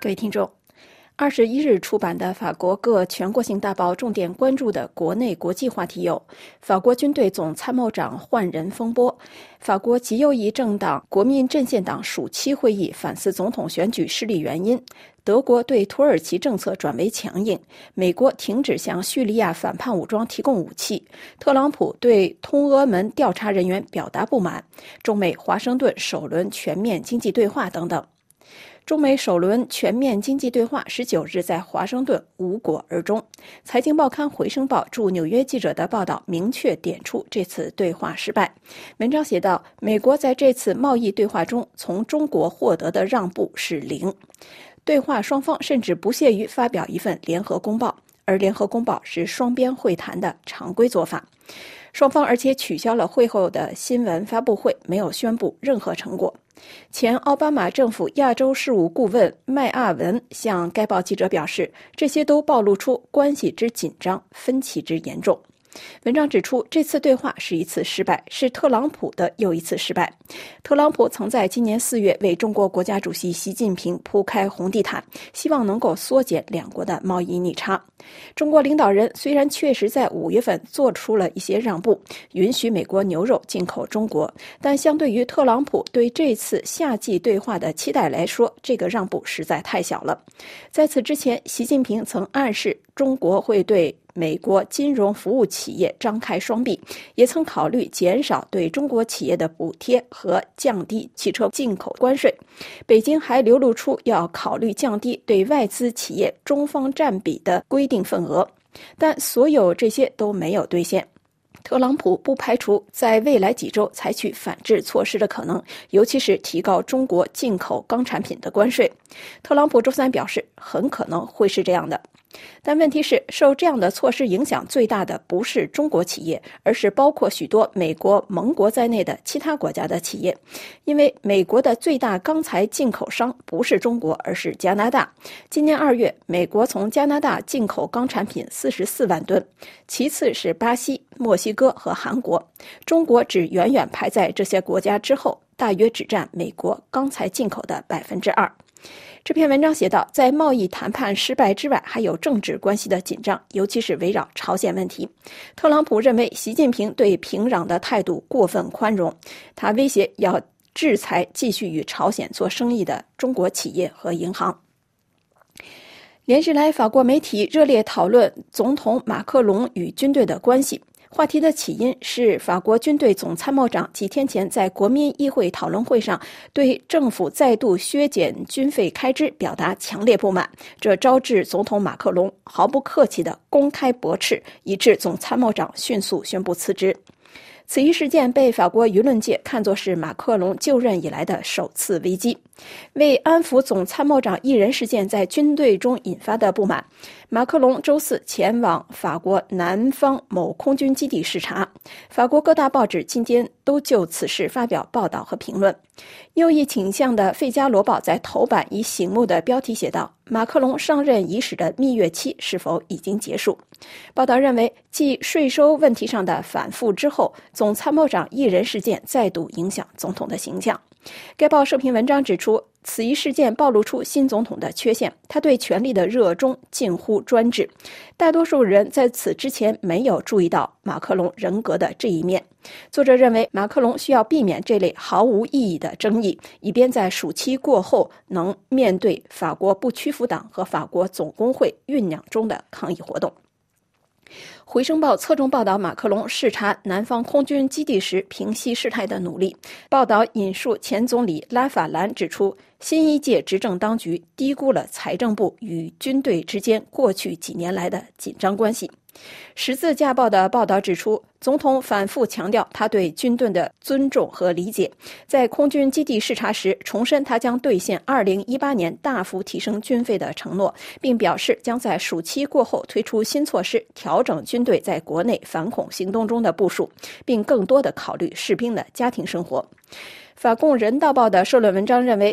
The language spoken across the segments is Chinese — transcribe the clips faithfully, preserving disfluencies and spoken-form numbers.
各位听众，二十一日出版的法国各全国性大报重点关注的国内国际话题有：法国军队总参谋长换人风波，法国极右翼政党国民阵线党暑期会议反思总统选举失利原因，德国对土耳其政策转为强硬，美国停止向叙利亚反叛武装提供武器，特朗普对通俄门调查人员表达不满，中美华盛顿首轮全面经济对话等等。中美首轮全面经济对话十九日在华盛顿无果而终。财经报刊《回声报》驻纽约记者的报道明确点出这次对话失败。文章写道，美国在这次贸易对话中从中国获得的让步是零。对话双方甚至不屑于发表一份联合公报，而联合公报是双边会谈的常规做法。双方而且取消了会后的新闻发布会，没有宣布任何成果。前奥巴马政府亚洲事务顾问麦阿文向该报记者表示，这些都暴露出关系之紧张，分歧之严重。文章指出，这次对话是一次失败，是特朗普的又一次失败。特朗普曾在今年四月为中国国家主席习近平铺开红地毯，希望能够缩减两国的贸易逆差。中国领导人虽然确实在五月份做出了一些让步，允许美国牛肉进口中国，但相对于特朗普对这次夏季对话的期待来说，这个让步实在太小了。在此之前，习近平曾暗示中国会对美国金融服务企业张开双臂，也曾考虑减少对中国企业的补贴和降低汽车进口关税。北京还流露出要考虑降低对外资企业中方占比的规定份额，但所有这些都没有兑现。特朗普不排除在未来几周采取反制措施的可能，尤其是提高中国进口钢产品的关税。特朗普周三表示，很可能会是这样的。但问题是，受这样的措施影响最大的不是中国企业，而是包括许多美国盟国在内的其他国家的企业。因为美国的最大钢材进口商不是中国，而是加拿大。今年二月，美国从加拿大进口钢产品四十四万吨，其次是巴西、墨西哥和韩国。中国只远远排在这些国家之后，大约只占美国钢材进口的百分之二。这篇文章写道，在贸易谈判失败之外，还有政治关系的紧张，尤其是围绕朝鲜问题。特朗普认为习近平对平壤的态度过分宽容，他威胁要制裁继续与朝鲜做生意的中国企业和银行。连日来，法国媒体热烈讨论总统马克龙与军队的关系。话题的起因是法国军队总参谋长几天前在国民议会讨论会上对政府再度削减军费开支表达强烈不满，这招致总统马克龙毫不客气地公开驳斥，以致总参谋长迅速宣布辞职。此一事件被法国舆论界看作是马克龙就任以来的首次危机。为安抚总参谋长一人事件在军队中引发的不满，马克龙周四前往法国南方某空军基地视察。法国各大报纸今天都就此事发表报道和评论。右翼倾向的《费加罗报》在头版以醒目的标题写道，马克龙上任伊始的蜜月期是否已经结束？报道认为，继税收问题上的反复之后，总参谋长一人事件再度影响总统的形象。该报社评文章指出，此一事件暴露出新总统的缺陷，他对权力的热衷近乎专制。大多数人在此之前没有注意到马克龙人格的这一面。作者认为，马克龙需要避免这类毫无意义的争议，以便在暑期过后能面对法国不屈服党和法国总工会酝酿中的抗议活动。回声报侧重报道马克龙视察南方空军基地时平息事态的努力。报道引述前总理拉法兰指出，新一届执政当局低估了财政部与军队之间过去几年来的紧张关系。十字架报的报道指出，总统反复强调他对军队的尊重和理解，在空军基地视察时重申他将兑现二零一八年大幅提升军费的承诺，并表示将在暑期过后推出新措施，调整军队在国内反恐行动中的部署，并更多地考虑士兵的家庭生活。法共人道报的社论文章认为，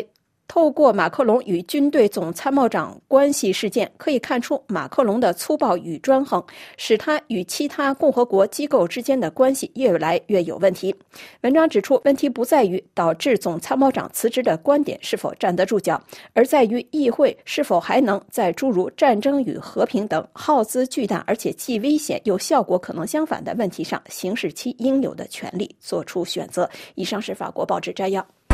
透过马克龙与军队总参谋长关系事件，可以看出马克龙的粗暴与专横，使他与其他共和国机构之间的关系越来越有问题。文章指出，问题不在于导致总参谋长辞职的观点是否站得住脚，而在于议会是否还能在诸如战争与和平等耗资巨大而且既危险又效果可能相反的问题上行使其应有的权利，做出选择。以上是法国报纸摘要。